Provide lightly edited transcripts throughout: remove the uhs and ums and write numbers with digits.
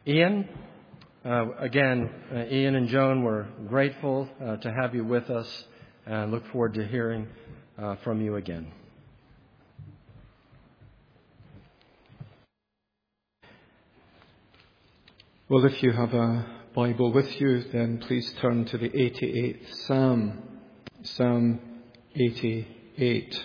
Ian. Again, Ian and Joan, we're grateful to have you with us and look forward to hearing from you again. Well, if you have a Bible with you, then please turn to the 88th Psalm, Psalm 88.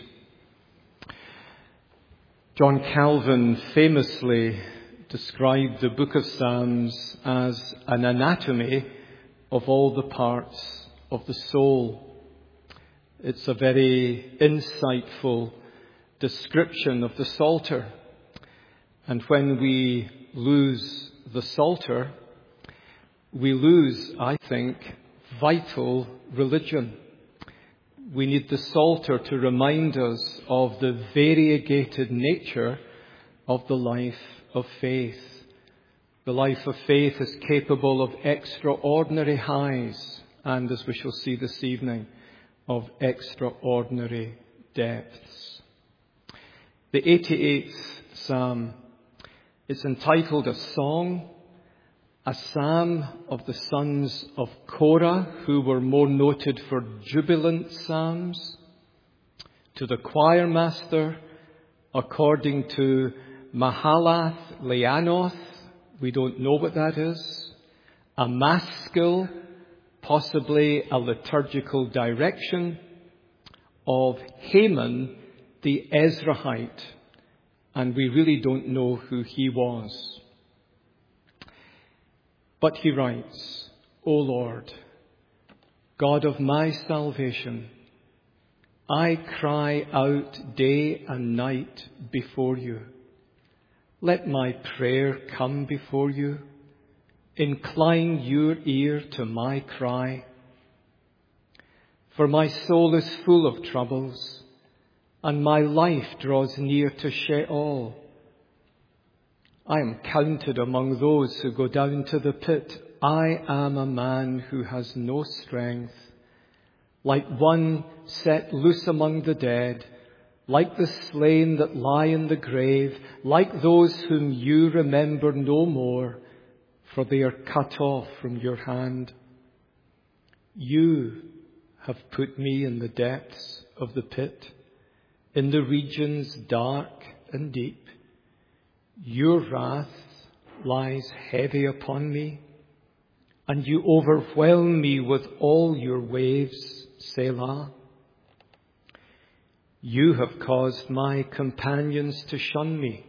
John Calvin famously described the book of Psalms as an anatomy of all the parts of the soul. It's a very insightful description of the Psalter. And when we lose the Psalter, we lose, I think, vital religion. We need the Psalter to remind us of the variegated nature of the life of faith. The life of faith is capable of extraordinary highs and, as we shall see this evening, of extraordinary depths. The 88th Psalm is entitled A Song, a psalm of the sons of Korah, who were more noted for jubilant psalms. To the choir master, according to Mahalath Leanoth, we don't know what that is. A maskil, possibly a liturgical direction, of Haman the Ezrahite, and we really don't know who he was. But he writes, O Lord, God of my salvation, I cry out day and night before you. Let my prayer come before you. Incline your ear to my cry. For my soul is full of troubles, and my life draws near to Sheol. I am counted among those who go down to the pit. I am a man who has no strength, like one set loose among the dead, like the slain that lie in the grave, like those whom you remember no more, for they are cut off from your hand. You have put me in the depths of the pit, in the regions dark and deep. Your wrath lies heavy upon me, and you overwhelm me with all your waves, Selah. You have caused my companions to shun me.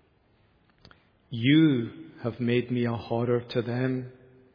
You have made me a horror to them.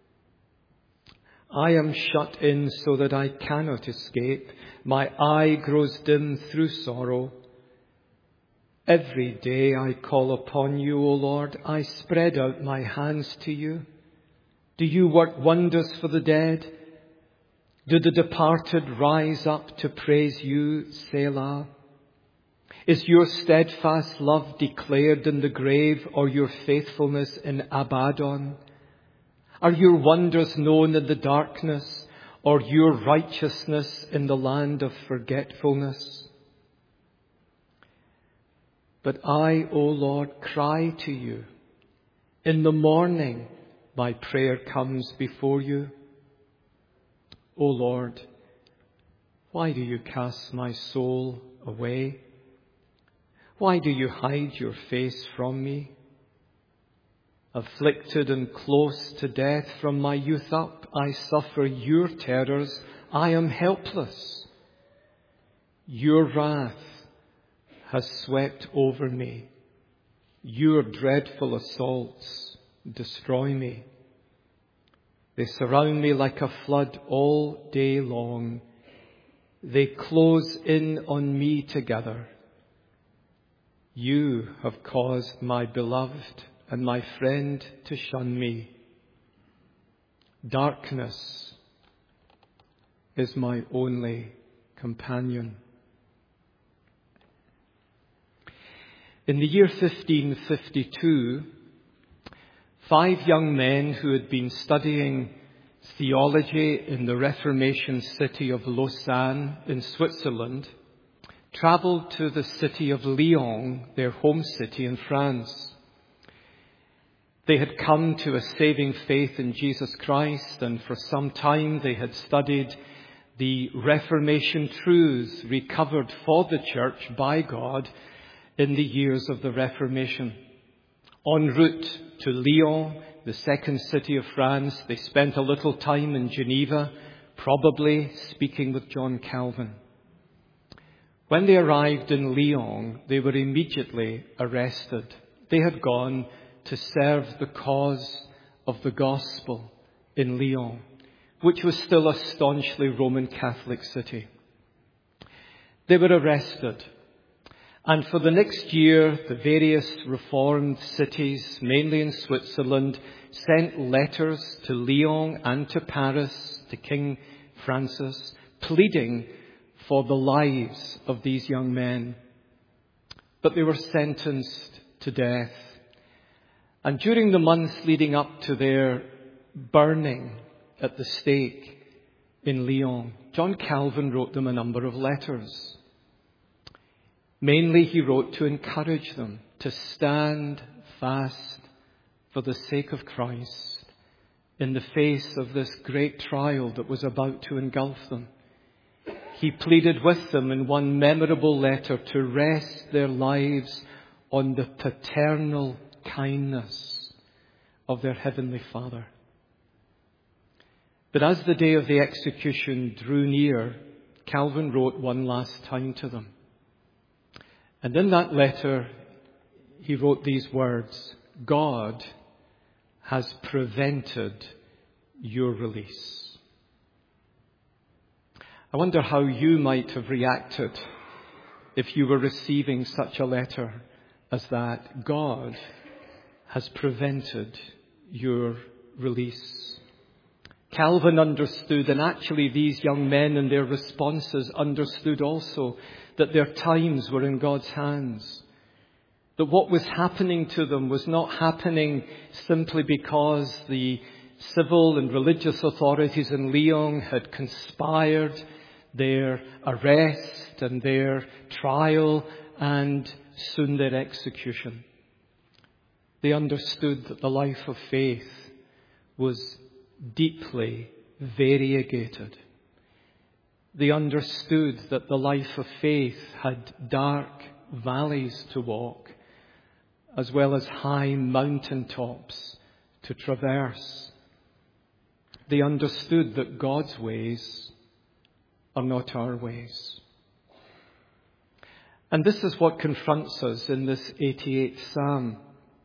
I am shut in so that I cannot escape. My eye grows dim through sorrow. Every day I call upon you, O Lord. I spread out my hands to you. Do you work wonders for the dead? Do the departed rise up to praise you, Selah? Is your steadfast love declared in the grave, or your faithfulness in Abaddon? Are your wonders known in the darkness, or your righteousness in the land of forgetfulness? But I, O Lord, cry to you. In the morning my prayer comes before you. O Lord, why do you cast my soul away? Why do you hide your face from me? Afflicted and close to death from my youth up, I suffer your terrors. I am helpless. Your wrath has swept over me. Your dreadful assaults destroy me. They surround me like a flood all day long. They close in on me together. You have caused my beloved and my friend to shun me. Darkness is my only companion. In the year 1552, 5 young men who had been studying theology in the Reformation city of Lausanne in Switzerland travelled to the city of Lyon, their home city in France. They had come to a saving faith in Jesus Christ, and for some time they had studied the Reformation truths recovered for the church by God in the years of the Reformation. En route to Lyon, the second city of France, they spent a little time in Geneva, probably speaking with John Calvin. When they arrived in Lyon, they were immediately arrested. They had gone to serve the cause of the gospel in Lyon, which was still a staunchly Roman Catholic city. They were arrested, and for the next year, the various reformed cities, mainly in Switzerland, sent letters to Lyon and to Paris, to King Francis, pleading for the lives of these young men. But they were sentenced to death. And during the months leading up to their burning at the stake in Lyon, John Calvin wrote them a number of letters. Mainly he wrote to encourage them to stand fast for the sake of Christ in the face of this great trial that was about to engulf them. He pleaded with them in one memorable letter to rest their lives on the paternal kindness of their Heavenly Father. But as the day of the execution drew near, Calvin wrote one last time to them. And in that letter, he wrote these words: God has prevented your release. I wonder how you might have reacted if you were receiving such a letter as that. God has prevented your release. Calvin understood, and actually these young men and their responses understood also, that their times were in God's hands. That what was happening to them was not happening simply because the civil and religious authorities in Lyon had conspired their arrest and their trial and soon their execution. They understood that the life of faith was deeply variegated. They understood that the life of faith had dark valleys to walk, as well as high mountaintops to traverse. They understood that God's ways are not our ways. And this is what confronts us in this 88th Psalm.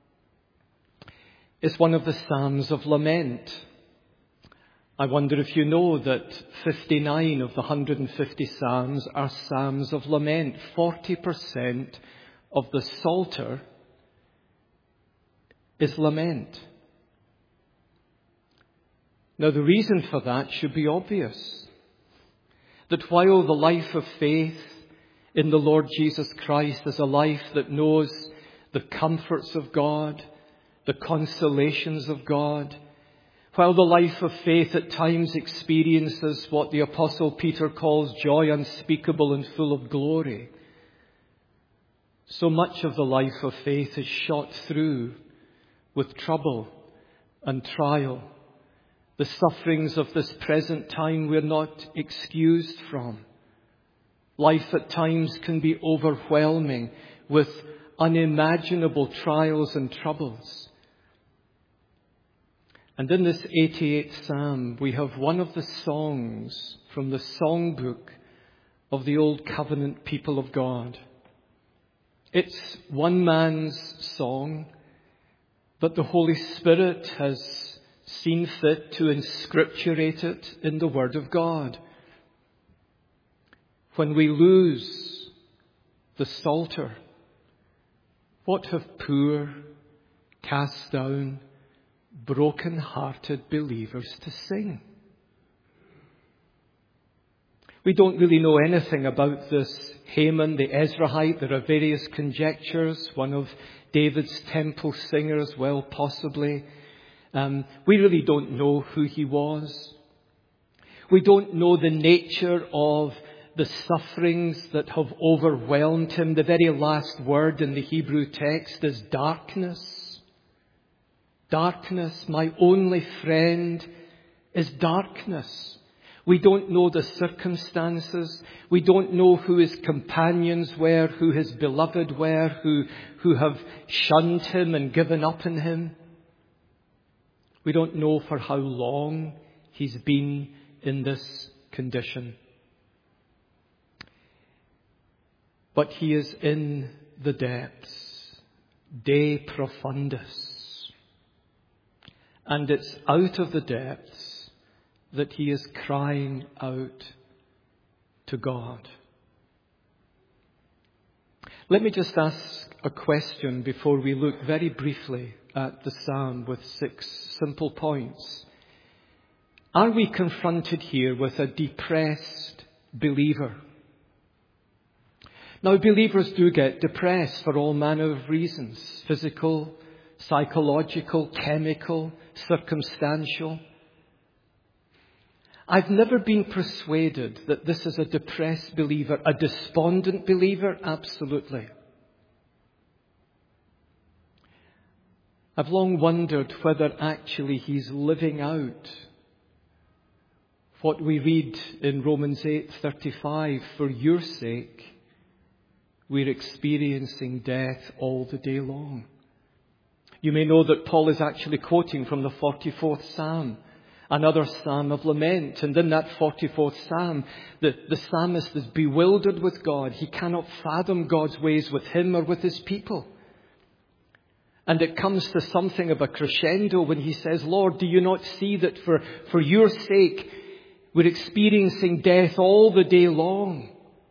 It's one of the Psalms of lament. I wonder if you know that 59 of the 150 Psalms are Psalms of lament. 40% of the Psalter is lament. Now, the reason for that should be obvious. That while the life of faith in the Lord Jesus Christ is a life that knows the comforts of God, the consolations of God, while the life of faith at times experiences what the Apostle Peter calls joy unspeakable and full of glory, so much of the life of faith is shot through with trouble and trial. The sufferings of this present time we're not excused from. Life at times can be overwhelming with unimaginable trials and troubles. And in this 88th Psalm, we have one of the songs from the songbook of the Old Covenant people of God. It's one man's song, but the Holy Spirit has seen fit to inscripturate it in the Word of God. When we lose the Psalter, what have poor, cast down, broken-hearted believers to sing? We don't really know anything about this Heman the Ezrahite. There are various conjectures. One of David's temple singers, well, possibly. We really don't know who he was. We don't know the nature of the sufferings that have overwhelmed him. The very last word in the Hebrew text is darkness. Darkness, my only friend, is darkness. We don't know the circumstances. We don't know who his companions were, who his beloved were, who have shunned him and given up on him. We don't know for how long he's been in this condition. But he is in the depths, de profundis. And it's out of the depths that he is crying out to God. Let me just ask a question before we look very briefly at the psalm with 6 simple points. Are we confronted here with a depressed believer? Now, believers do get depressed for all manner of reasons: physical, psychological, chemical, circumstantial. I've never been persuaded that this is a depressed believer, a despondent believer. Absolutely. I've long wondered whether actually he's living out what we read in Romans 8:35, for your sake we're experiencing death all the day long. You may know that Paul is actually quoting from the 44th Psalm, another psalm of lament. And in that 44th Psalm, the psalmist is bewildered with God. He cannot fathom God's ways with him or with his people. And it comes to something of a crescendo when he says, Lord, do you not see that for your sake we're experiencing death all the day long?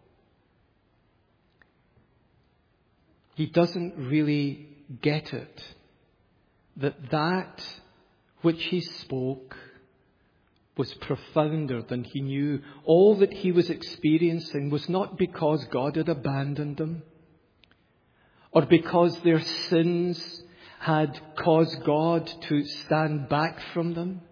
He doesn't really get it, that which he spoke was profounder than he knew. All that he was experiencing was not because God had abandoned them, or because their sins had caused God to stand back from them.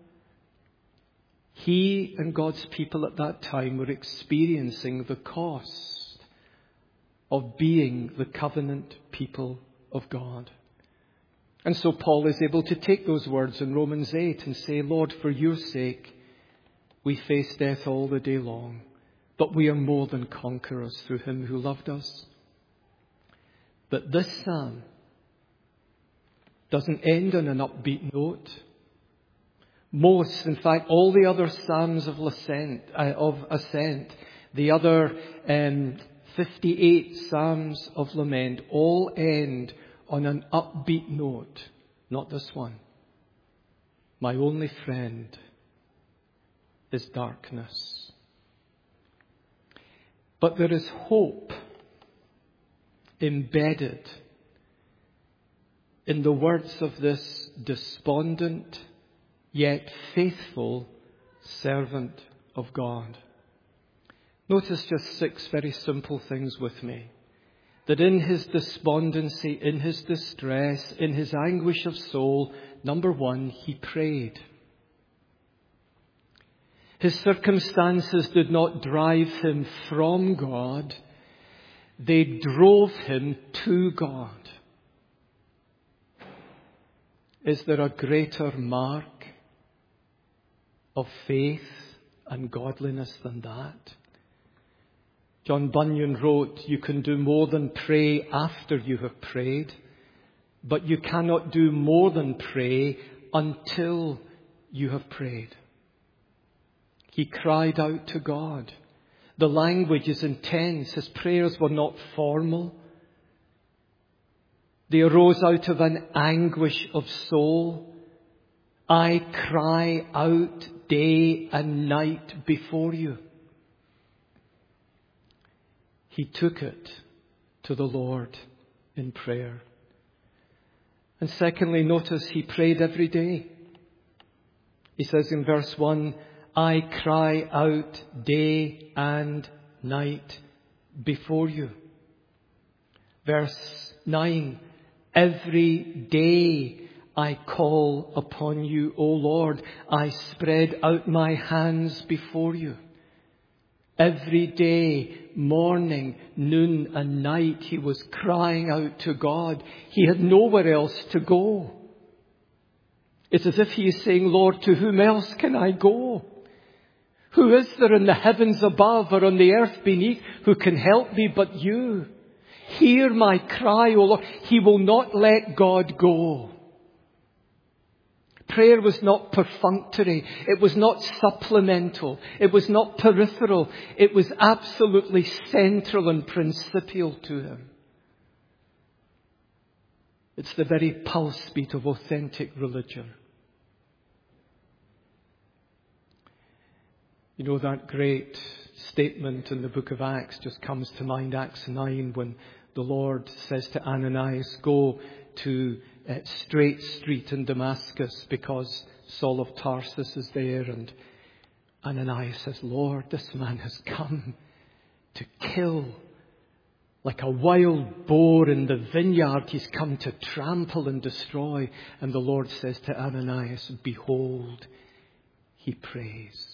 He and God's people at that time were experiencing the cost of being the covenant people of God. And so Paul is able to take those words in Romans 8 and say, Lord, for your sake, we face death all the day long, but we are more than conquerors through him who loved us. But this psalm doesn't end on an upbeat note. Most, in fact, all the other psalms of ascent, the other 58 psalms of lament, all end on an upbeat note. Not this one. My only friend is darkness. But there is hope embedded in the words of this despondent yet faithful servant of God. Notice just 6 very simple things with me. That in his despondency, in his distress, in his anguish of soul, number 1, he prayed. His circumstances did not drive him from God. They drove him to God. Is there a greater mark of faith and godliness than that? John Bunyan wrote, you can do more than pray after you have prayed, but you cannot do more than pray until you have prayed. He cried out to God. The language is intense. His prayers were not formal. They arose out of an anguish of soul. I cry out day and night before you. He took it to the Lord in prayer. And secondly, notice he prayed every day. He says in verse 1, I cry out day and night before you. Verse 9, every day I call upon you, O Lord. I spread out my hands before you. Every day, morning, noon and night, he was crying out to God. He had nowhere else to go. It's as if he is saying, Lord, to whom else can I go? Who is there in the heavens above or on the earth beneath who can help me but you? Hear my cry, O Lord. He will not let God go. Prayer was not perfunctory. It was not supplemental. It was not peripheral. It was absolutely central and principal to him. It's the very pulse beat of authentic religion. You know, that great statement in the book of Acts just comes to mind, Acts 9, when the Lord says to Ananias, go to Straight Street in Damascus because Saul of Tarsus is there. And Ananias says, Lord, this man has come to kill. Like a wild boar in the vineyard, he's come to trample and destroy. And the Lord says to Ananias, behold, he prays.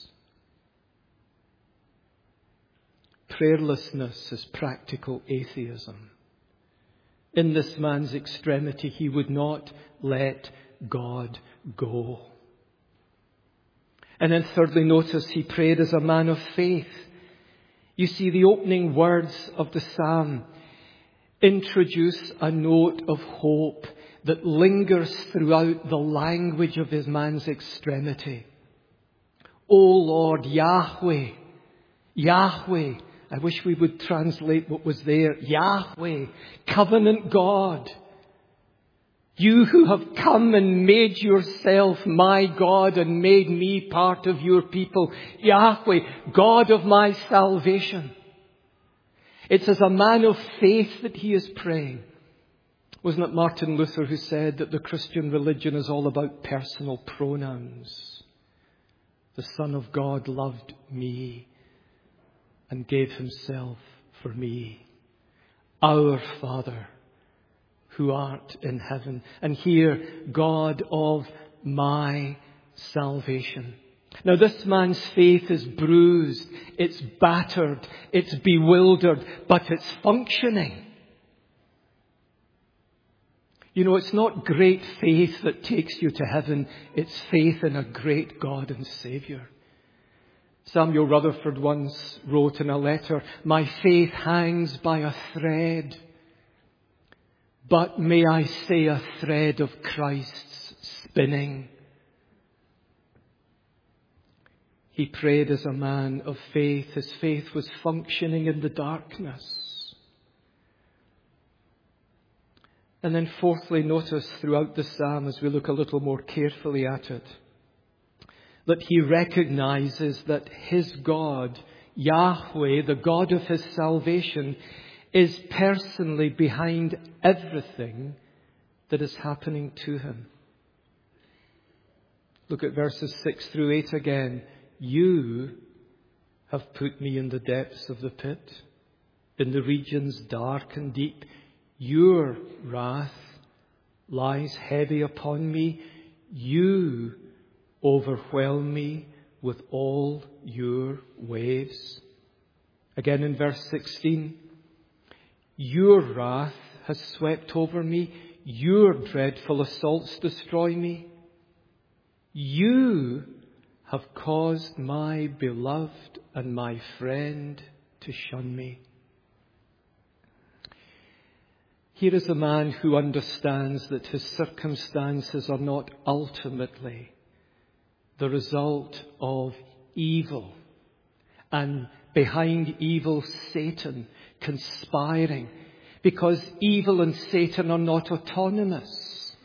Prayerlessness is practical atheism. In this man's extremity, he would not let God go. And then thirdly, notice he prayed as a man of faith. You see, the opening words of the psalm introduce a note of hope that lingers throughout the language of this man's extremity. O Lord, Yahweh, Yahweh. I wish we would translate what was there. Yahweh, covenant God. You who have come and made yourself my God and made me part of your people. Yahweh, God of my salvation. It's as a man of faith that he is praying. Wasn't it Martin Luther who said that the Christian religion is all about personal pronouns? The Son of God loved me and gave himself for me. Our Father, who art in heaven. And here, God of my salvation. Now this man's faith is bruised, it's battered, it's bewildered, but it's functioning. You know, it's not great faith that takes you to heaven, it's faith in a great God and Saviour. Samuel Rutherford once wrote in a letter, my faith hangs by a thread, but may I say a thread of Christ's spinning. He prayed as a man of faith. His faith was functioning in the darkness. And then fourthly, notice throughout the psalm, as we look a little more carefully at it, that he recognizes that his God, Yahweh, the God of his salvation, is personally behind everything that is happening to him. Look at verses 6 through 8 again. You have put me in the depths of the pit, in the regions dark and deep. Your wrath lies heavy upon me. You overwhelm me with all your waves. Again in verse 16, your wrath has swept over me. Your dreadful assaults destroy me. You have caused my beloved and my friend to shun me. Here is a man who understands that his circumstances are not ultimately the result of evil, and behind evil, Satan conspiring, because evil and Satan are not autonomous.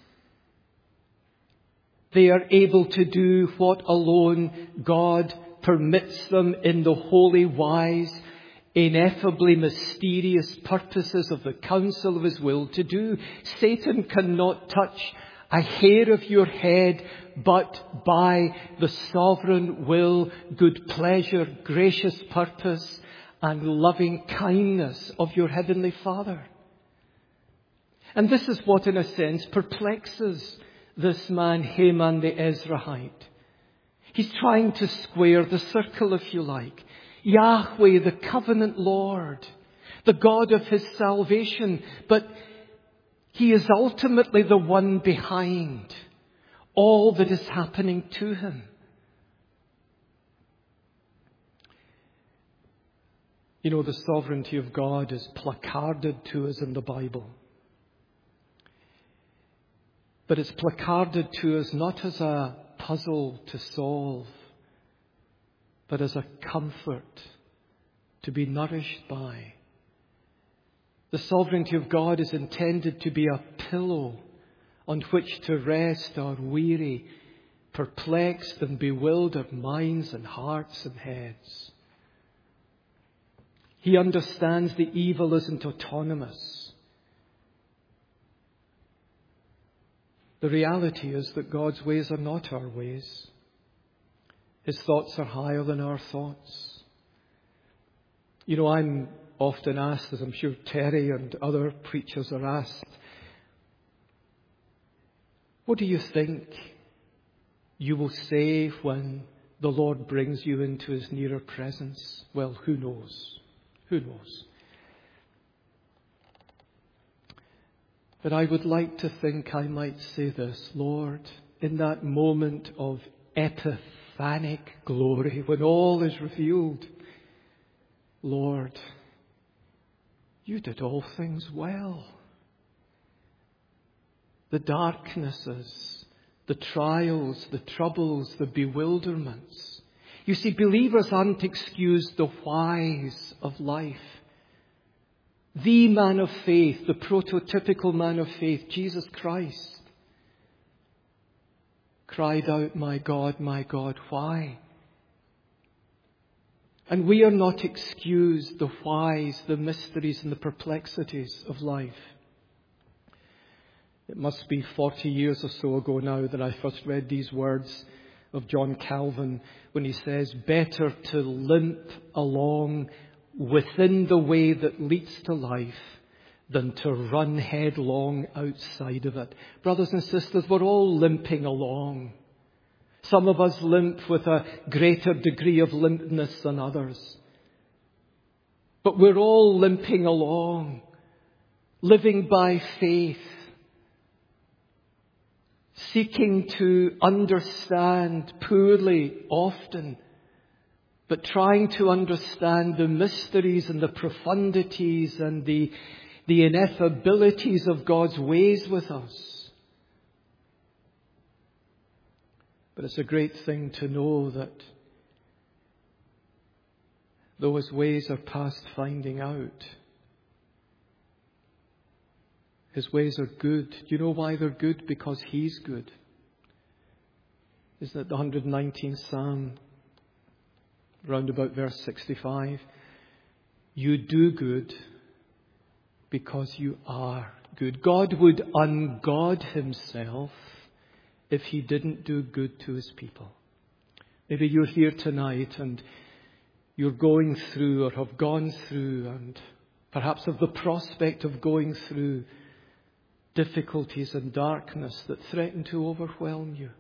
They are able to do what alone God permits them in the holy, wise, ineffably mysterious purposes of the counsel of his will to do. Satan cannot touch a hair of your head, but by the sovereign will, good pleasure, gracious purpose, and loving kindness of your heavenly Father. And this is what, in a sense, perplexes this man, Haman the Ezrahite. He's trying to square the circle, if you like. Yahweh, the covenant Lord, the God of his salvation, but he is ultimately the one behind all that is happening to him. You know, the sovereignty of God is placarded to us in the Bible. But it's placarded to us not as a puzzle to solve, but as a comfort to be nourished by. The sovereignty of God is intended to be a pillow on which to rest our weary, perplexed and bewildered minds and hearts and heads. He understands the evil isn't autonomous. The reality is that God's ways are not our ways. His thoughts are higher than our thoughts. You know, I'm often asked, as I'm sure Terry and other preachers are asked, what do you think you will say when the Lord brings you into His nearer presence? Well, who knows? Who knows? But I would like to think I might say this: Lord, in that moment of epiphanic glory, when all is revealed, Lord, you did all things well. The darknesses, the trials, the troubles, the bewilderments. You see, believers aren't excused the whys of life. The man of faith, the prototypical man of faith, Jesus Christ, cried out, my God, why? And we are not excused the whys, the mysteries and the perplexities of life. It must be 40 years or so ago now that I first read these words of John Calvin when he says, better to limp along within the way that leads to life than to run headlong outside of it. Brothers and sisters, we're all limping along. Some of us limp with a greater degree of limpness than others. But we're all limping along, living by faith, seeking to understand poorly often, but trying to understand the mysteries and the profundities and the ineffabilities of God's ways with us. But it's a great thing to know that though His ways are past finding out, His ways are good. Do you know why they're good? Because He's good. Isn't it the 119th Psalm, round about verse 65? You do good because you are good. God would ungod Himself if He didn't do good to His people. Maybe you're here tonight and you're going through or have gone through and perhaps have the prospect of going through difficulties and darkness that threaten to overwhelm you.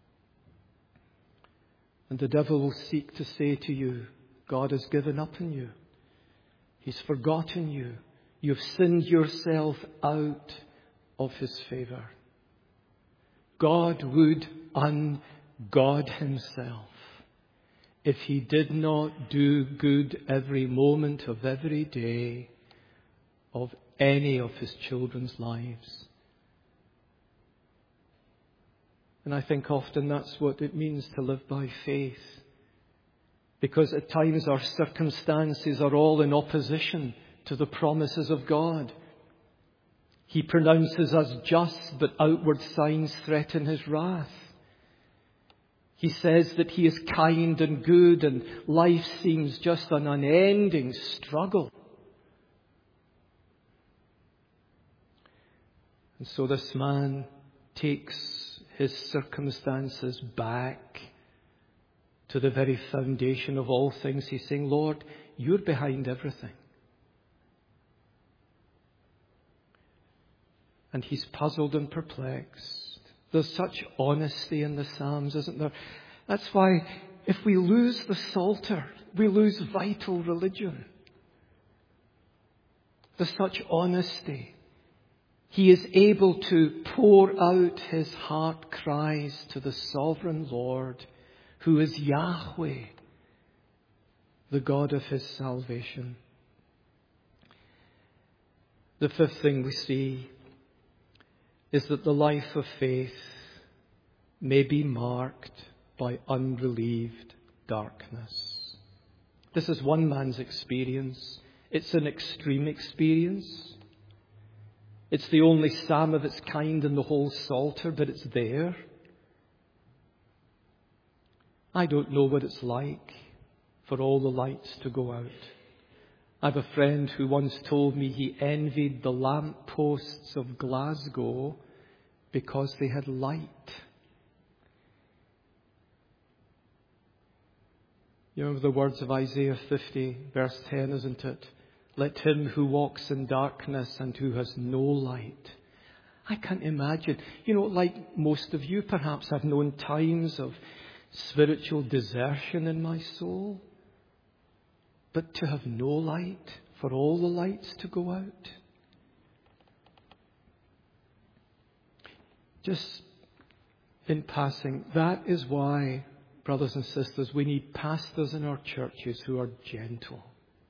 And the devil will seek to say to you, God has given up on you. He's forgotten you. You've sinned yourself out of His favor. God would ungod Himself if He did not do good every moment of every day of any of His children's lives. And I think often that's what it means to live by faith. Because at times our circumstances are all in opposition to the promises of God. He pronounces us just, but outward signs threaten His wrath. He says that He is kind and good, and life seems just an unending struggle. And so this man takes his circumstances back to the very foundation of all things. He's saying, Lord, you're behind everything. And he's puzzled and perplexed. There's such honesty in the Psalms, isn't there? That's why if we lose the Psalter, we lose vital religion. There's such honesty, He is able to pour out his heart cries to the sovereign Lord, who is Yahweh, the God of his salvation. The fifth thing we see is that the life of faith may be marked by unrelieved darkness. This is one man's experience. It's an extreme experience. It's the only psalm of its kind in the whole Psalter, but it's there. I don't know what it's like for all the lights to go out. I have a friend who once told me he envied the lamp posts of Glasgow because they had light. You remember the words of Isaiah 50, verse 10, isn't it? Let him who walks in darkness and who has no light. I can't imagine. Like most of you, perhaps I've known times of spiritual desertion in my soul. But to have no light, for all the lights to go out. Just in passing, that is why, brothers and sisters, we need pastors in our churches who are gentle.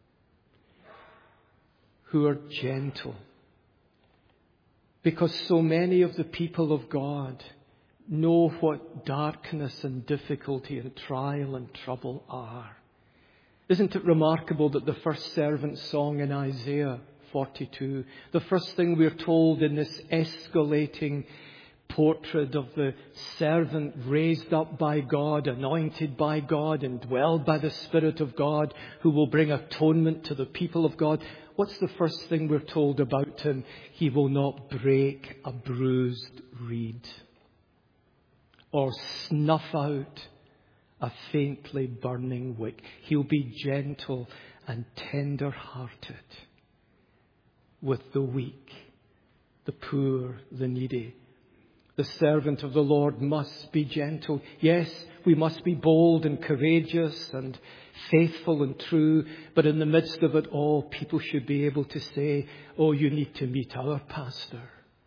Who are gentle. Because so many of the people of God know what darkness and difficulty and trial and trouble are. Isn't it remarkable that the first servant song in Isaiah 42, the first thing we're told in this escalating portrait of the servant raised up by God, anointed by God, indwelled by the Spirit of God, who will bring atonement to the people of God. What's the first thing we're told about him? He will not break a bruised reed or snuff out a faintly burning wick. He'll be gentle and tender-hearted with the weak, the poor, the needy. The servant of the Lord must be gentle. Yes, we must be bold and courageous and faithful and true. But in the midst of it all, people should be able to say, oh, you need to meet our pastor.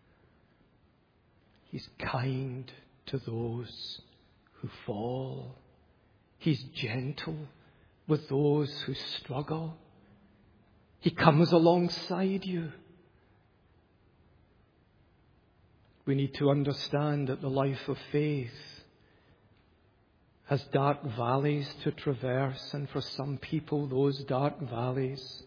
He's kind to those who fall. He's gentle with those who struggle. He comes alongside you. We need to understand that the life of faith has dark valleys to traverse, and for some people those dark valleys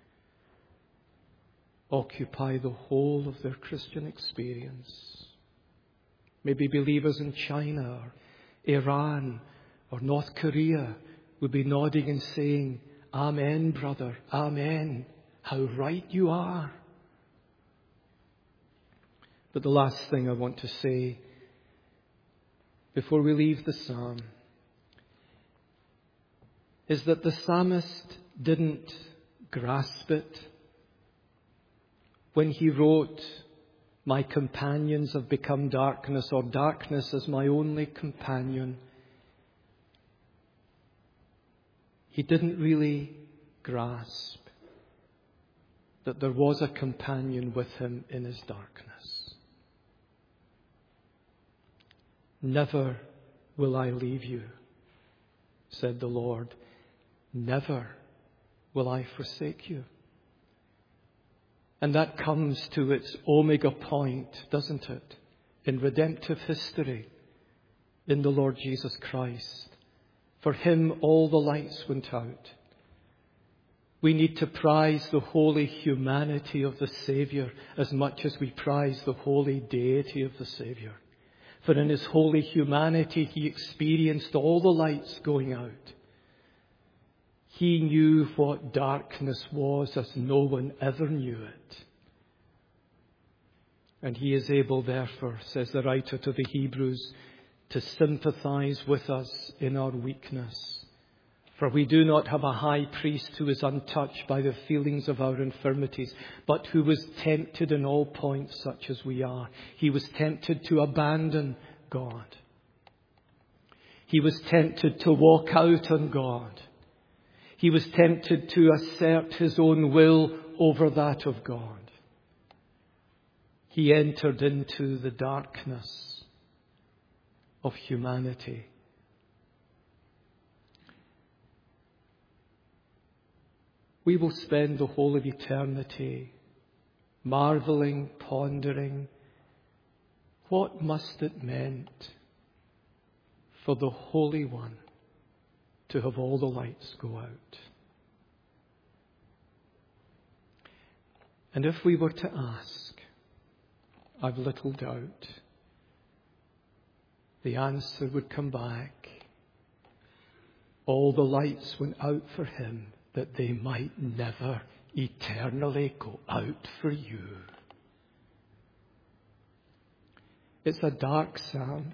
occupy the whole of their Christian experience. Maybe believers in China or Iran or North Korea would be nodding and saying, Amen, brother, Amen. How right you are. But the last thing I want to say before we leave the psalm is that the psalmist didn't grasp it when he wrote, my companions have become darkness, or darkness is my only companion. He didn't really grasp that there was a companion with him in his darkness. Never will I leave you, said the Lord. Never will I forsake you. And that comes to its omega point, doesn't it? In redemptive history, in the Lord Jesus Christ. For him, all the lights went out. We need to prize the holy humanity of the Savior as much as we prize the holy deity of the Savior. For in his holy humanity, he experienced all the lights going out. He knew what darkness was as no one ever knew it. And he is able, therefore, says the writer to the Hebrews, to sympathize with us in our weakness. For we do not have a high priest who is untouched by the feelings of our infirmities, but who was tempted in all points such as we are. He was tempted to abandon God. He was tempted to walk out on God. He was tempted to assert his own will over that of God. He entered into the darkness of humanity. We will spend the whole of eternity marveling, pondering, what must it meant for the Holy One to have all the lights go out? And if we were to ask, I've little doubt the answer would come back. All the lights went out for him that they might never eternally go out for you. It's a dark psalm,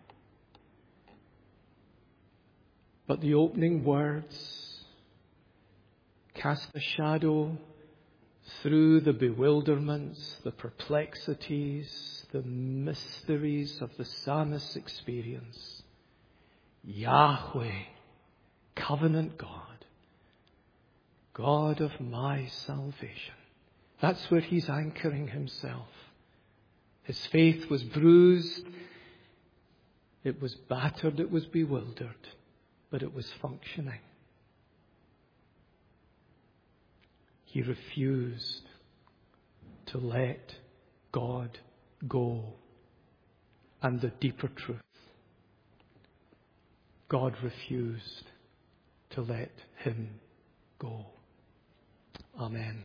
but the opening words cast a shadow through the bewilderments, the perplexities, the mysteries of the psalmist's experience. Yahweh, covenant God, God of my salvation. That's where he's anchoring himself. His faith was bruised, it was battered, it was bewildered, but it was functioning. He refused to let God go. And the deeper truth, God refused to let him go. Amen.